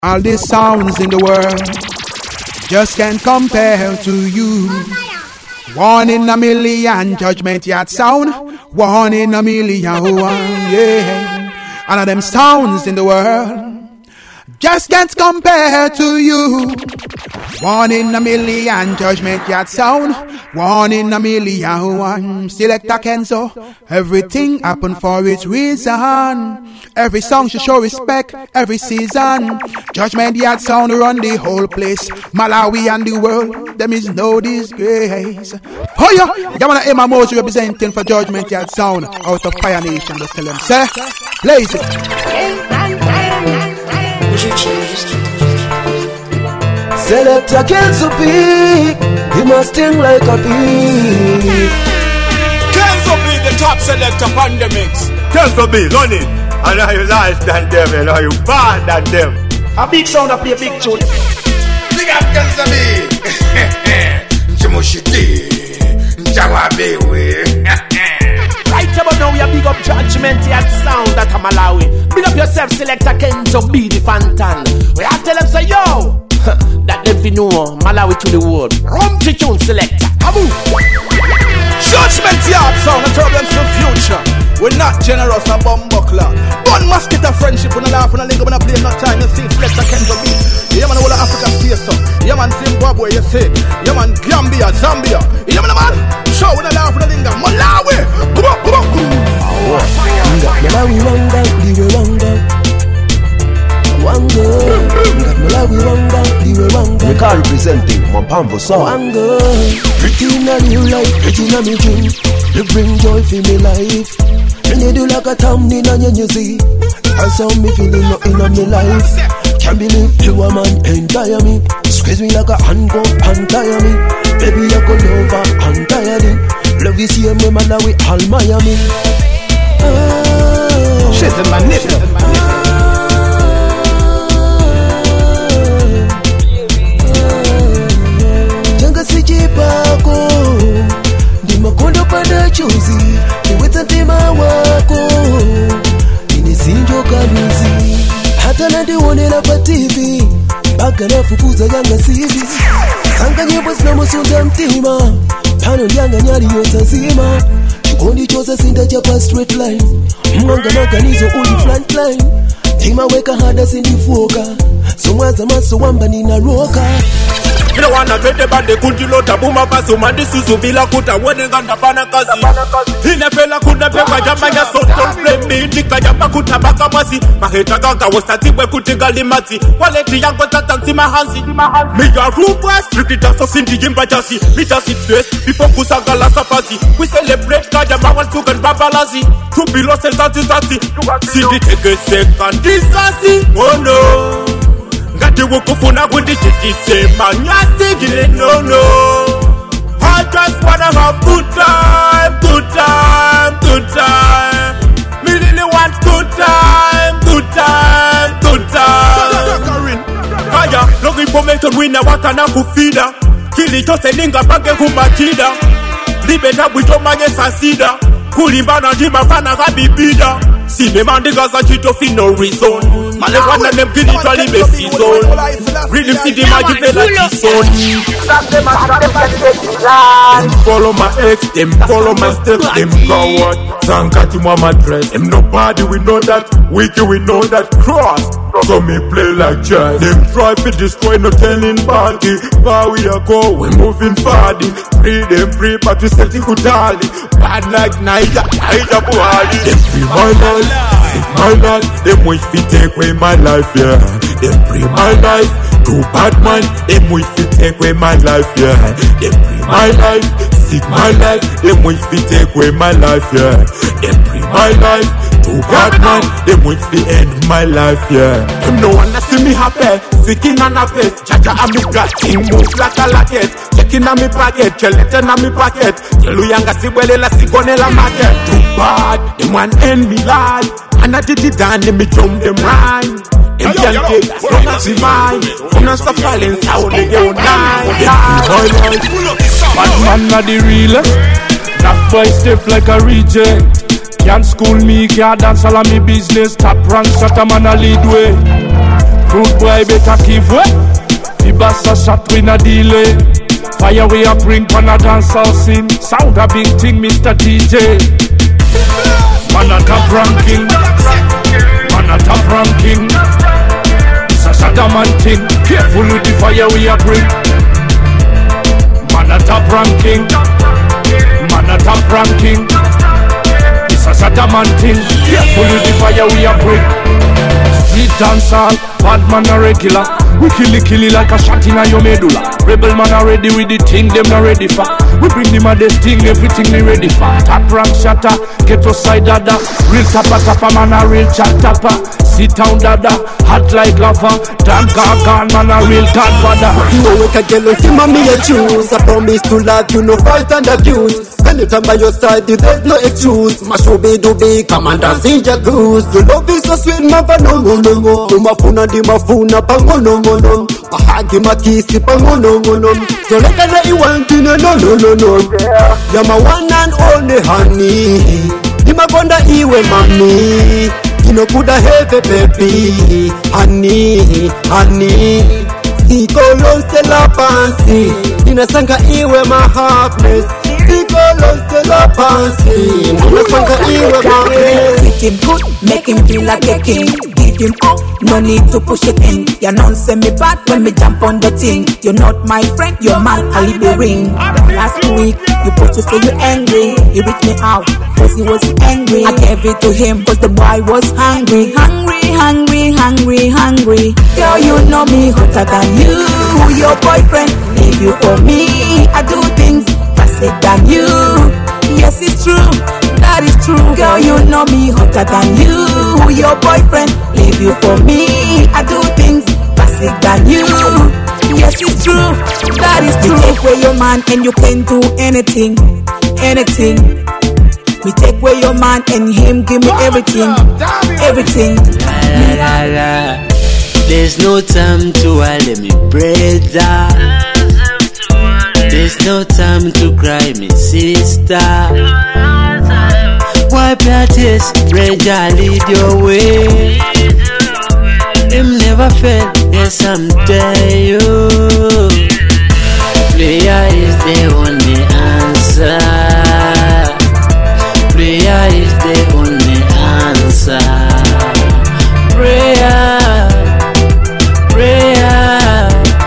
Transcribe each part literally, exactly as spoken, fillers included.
All the sounds in the world just can't compare to you. One in a million, Judgment Yard sound. One in a million, one, yeah. All of them sounds in the world just can't compare to you. One in a million, Judgment Yard sound. One in a million, one. Selector Kenzo. Everything happen for its reason. Every song should show respect every season. Judgment Yard sound run the whole place. Malawi and the world, them is no disgrace. Oh yeah, you wanna Emma Mose representing for Judgment Yard sound out of Fire Nation. Just tell them, sir, blaze it. Selector Kenzo B, he must sting like a bee. Kenzo B, the top selector on the mix. Kenzo B, run it. I know you nice than them, and know you bad than them. A big sound, I play a big tune. Big up Kenzo B. Nchimushiti, Nchawabewe. Right about now, we are big up Judgment Yard sound that I'm allowing. Big up yourself, Selector Kenzo B, the Fantan. We have to tell them, say, yo. That them fi know Malawi to the world. Rum tune selector. Abu. Judgment Yard sound, a turbulence for future. We're not generous and bumbuckler. One mosquito friendship, when I laugh, when I link up and I play no time. You see, Selector Kenzo B. Yeah man, all of Africa space up. Yeah man, Zimbabwe, you see. Yeah man, Gambia, Zambia. Yeah man, man. Show when I laugh, when I link up. Malawi. Come on, come on, come on. Malawi, wrong down, leave it wrong down. One girl, got Malawi wrong down, leave it wrong down. We can't representing Mampambo song. One girl, pretty in a new life, pretty in a me dream. You bring joy for me life. And you do like a thumbnail on your see. That's how me feeling not in on me life. Can't believe you a man entire me. Squeeze me like a handcuff and tire me. Baby I go love her entirely. Love is here me Malawi all Miami. Oh, she's a magnificent. Pako ndimakondo pada chuzi niweta tema wako inisinjo kaluzi hata nadiwonera pa T V mpaka nafufuza yanga C V sanga nyimbo zinamusunga mtima pano lyanga nyali yotazima chikondi chose sinda chapa straight line mwanga maganizo uli front line tima weka hada sindifuoka somwaza maso wamba ninaroka. You don't wanna get the band, they couldn't load a boom up as a man, this is a villa, could have wedding on the Panakazi. In a fella could have been my Jamaica, so don't blame me, Nika Yapa could have Bakamasi. My head Gaga was that we could take a limati. While let the young got that in my hands. Me a room was strictly just a Cindy Jimbajasi. We just sit first before Kusagala Safasi. We celebrate Kajama and Tukan Babalazi. To be lost and thirty thirty. See the take a second distance. Oh no. Gati wukufuna kundi chikisema nyasigile no no. I just wanna have good time, good time, good time. Me really want good time, good time, good time. Kaya, looking for me to win a wakana kufida. Kili chose ninga pake kumachida. Libeta wito mange sasida. Kulimbana jima fana kabibida. See me man the guys are cheat of no reason. Man they want them kill it all in the season. Really see the magic they like this son. Them follow my ex, them follow my steps, them coward. Sankati mama dress. Them nobody we know that, wiki we know that cross. So me play like jazz. Them try to destroy no telling party. Far we are go, we moving fardy. Free them free but we set it kutali. Bad like Niger, Niger Buhari. Them free my life. My life, them wish to take away my life, yeah. Them free my life, too bad man. Them wish to take away my life, yeah. Them free my life, sick my life. Them wish to take away my life, yeah. Them free my life, too bad man. Them wish to end my life, yeah. Them no wanna see me happy, sick in an face. Chacha a me got king move like a laket. Checking on me pocket, cheletin on me pocket. Telu yanga si wele la si gone la market. Too bad, them want end me life. And I did it down, let me jump them rhyme. Them can't take as long as we mind. From the violence, how they go nine. Bad man not the realest. That boy stiff like a reject. Can't school me, can't dance all of me business. Top rank, shut a man a lead way. Rude boy better give way. The bass a shot we no delay. Fire we a bring pan a dancehall scene. Sound a big thing, Mister D J. Man a top ranking. Man a top ranking. It's a Shadaman thing. Careful with the fire we a bring. Man a top ranking. Man a top ranking. It's a Shadaman thing. Careful with the fire we a bring. Street dancehall, bad man a regular. We kill it, kill it like a shot in a your medulla. Rebel man are ready with the thing, them not ready for. We bring them a this thing, everything me ready for. Tap rank shatter, get to side dada. Real tapper tapper man a real chat tapper. Sit down dada, hot like lava. Damn gargan man a real godfather. You wake a girl with him and me a choose. I promise to love you, no fight and abuse. Anytime by your side, there's no excuse. My show be do be, come and dance in your goose. Your love is so sweet, my no no no no. Do my phone and do my phone up and go no no no. I hug him a kiss, it and go no no no. So like I let you want to no no no no no. You're my one and only honey. You my bunda iwe mami. You know coulda have a baby, honey, honey. Sikolo se la pansi, inasanga iwe my happiness. Sikolo se la pansi, inasanga iwe my happiness. Make him good, make him feel like a king. Give him up, no need to push it in. You don't say me bad when me jump on the thing. You're not my friend, you're man, I'll leave the ring. Last week, you put to say you angry. You beat me out, cause he was angry. I gave it to him, cause the boy was hungry. Hungry, hungry, hungry, hungry. Girl, you know me hotter than you. Your boyfriend, leave you for me. I do things faster than you. Yes, it's true, that is true. Girl, you know me hotter than you. Your boyfriend, leave you for me. I do things faster than you. Yes, it's true, that is true. Me take away your man and you can do anything, anything. Me take away your man and him give me everything, everything. La, la, la. There's no time to worry me, brother. There's no time to cry, me sister. Wipe your tears, Reja lead your way. Him never fail, yes I'm telling you. Prayer is the only answer. Prayer is the only answer. Prayer, prayer,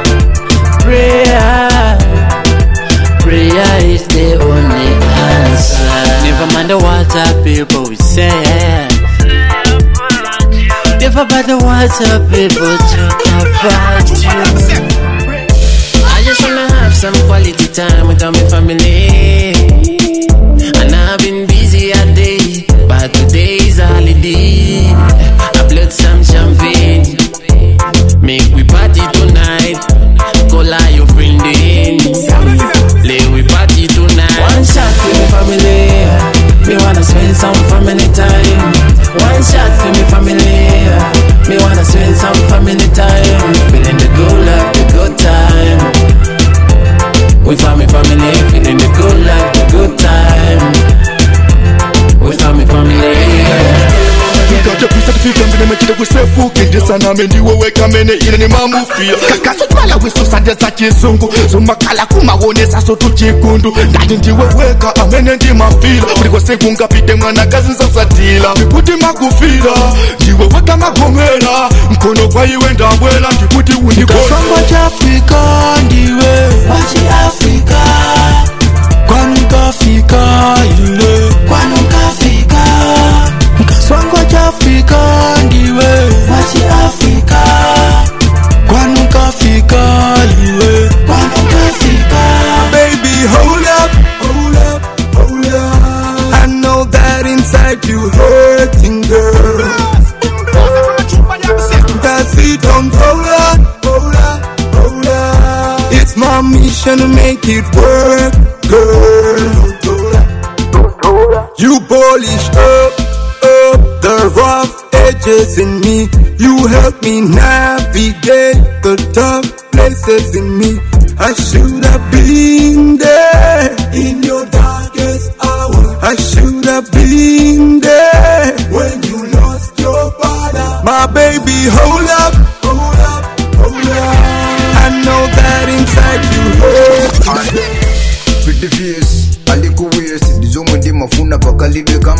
prayer. Prayer is the only answer. Never mind what our people will say. Never mind what our people talk about you. I just wanna have some quality time with my family. And I've been busy all day, but today's holiday. I blood some champagne. Make we party tonight. Call all your friend in. Play we party tonight. One shot for me family. Me wanna spend some family time. One shot for me family. Me wanna spend some family time. Feeling the good life, the good time. We family family. Feeling the good life, the good time. We family family. Kaja pisa kufika mbele mekide kusefu Kende sana mendiwe weka mene ine ni mamufia Kaka sotwala wiso sande za kizungu Zumakala kumawone saso tuchikundu Ndani ndiwe weka amene ndi mafila Kuliko sekunga pite mwana kazi nsasatila Mikuti makufila Ndiwe weka magomela Mkono kwa iwe ndabwela Ndikuti unikona Kasamba cha Afrika ndiwe Wachi Afrika Kwanu kafika ile Kwanu kafika Kaswangwa cha Afrika ndiwe Wachi Afrika Kwanu kafika iwe Kwanu kafika Baby hold up, hold up, hold up I know that inside you hurting girl That's it, don't hold up, hold up, hold up It's my mission to make it work, girl You polish up the rough edges in me. You help me navigate the tough places in me. I should have been there in your darkest hour. I should have been there when you lost your father. My baby, hold up, hold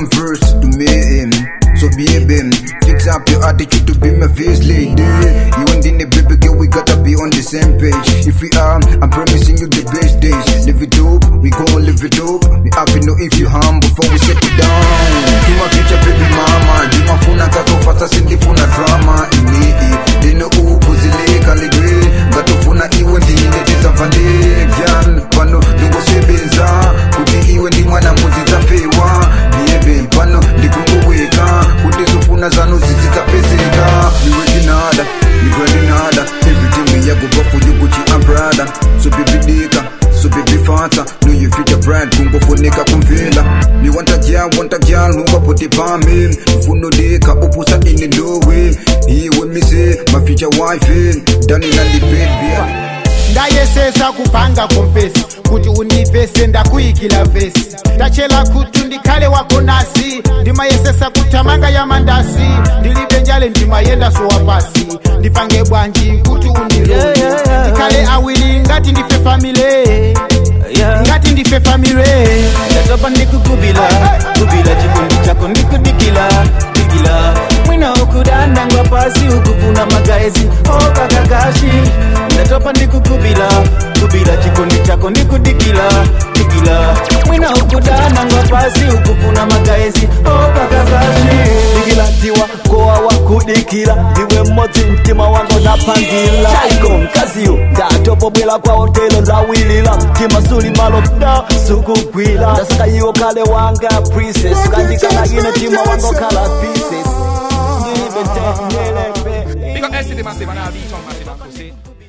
come first to me him. So baby, fix up your attitude to be my face lady. You and the baby girl, we gotta be on the same page. If we are, I'm promising you the best days. Live it up, we gon' live it up. We have to know if you harm before we set it down. To my future baby mama, di mafuna kato fata sindi funa drama. Ini they know who puzile kaligre. Gato funa iwe ndi ndete zamfande. Gyan pano lungo sebenza. Kuti iwe ndi mwana muziza fewa. Baby pano ndikungu weka. Kuti sufuna zanu zizita peseka. We working harder, we grinding harder. Everything we ya go go for you Gucci and Prada. So baby dika, so baby fanta. Know you fit a brand, kungo funika kumvela. Me want a girl, want a girl, who put it on me. Funo dika, upusa in the doorway. He when me say, my future wife in. Done in the bed, baby. Ndayesesa kupanga confess kuti undipese ndakuikila vesi tachela kuti ndikale wako nasi ndimayesesa kutamanga ya mandasi ndilibe njale ndimayenda sowa pasi ndipange bwanji kuti undirudi yeah, yeah, yeah. Ndikale awili ngati ndife famile yeah. Ngati ndife famile ndatopa ndikukubila kubila chikundi chako ndikudikila dikila mwina ukudanda ngwa pasi ukupuna magaezi oka kakashi ndatopa ndikukubila kubila chikundi chako ndikudikila dikila mwina ukudanda ngwa pasi ukupuna magaezi oka kakashi dikila tiwa koa wakudikila ndiwe mmodzi mtima wango napangila chaiko mkaziyo ndatopo bwela kwa hotelo zawilila mtima suli malofda sukugwila ndasaka yiwo kale wanga princess kandikana ine tima wango kala pieces. Big up S C D massive and I'll be massive and